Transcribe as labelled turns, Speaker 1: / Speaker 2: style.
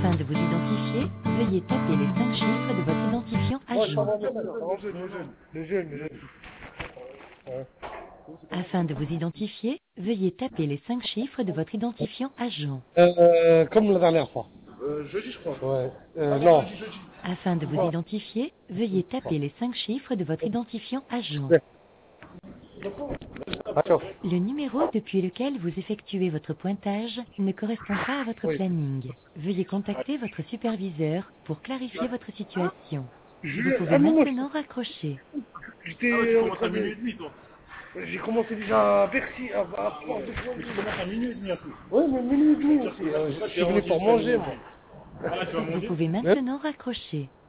Speaker 1: Afin de vous identifier, veuillez taper les 5 chiffres de votre identifiant agent.
Speaker 2: Le jeune. Ouais.
Speaker 1: Afin de vous identifier, veuillez taper les 5 chiffres de votre identifiant agent.
Speaker 2: Comme la dernière fois.
Speaker 3: Jeudi, je crois.
Speaker 2: Ouais. Non.
Speaker 3: Jeudi.
Speaker 1: Afin de vous identifier, veuillez taper les 5 chiffres de votre identifiant agent.
Speaker 2: Attends.
Speaker 1: Le numéro depuis lequel vous effectuez votre pointage ne correspond pas à votre planning. Veuillez contacter votre superviseur pour clarifier votre situation. Vous pouvez maintenant raccrocher.
Speaker 3: Tu commences à minuit et demi, toi.
Speaker 2: J'ai commencé déjà à Bercy, à Porte de
Speaker 3: Mais
Speaker 2: Flandre.
Speaker 3: tu commences à minuit et demi à plus.
Speaker 2: Oui, mais minuit et demi aussi. Je suis venu pour manger, moi.
Speaker 3: Voilà, tu vas
Speaker 1: Vous
Speaker 3: manger.
Speaker 1: pouvez maintenant raccrocher.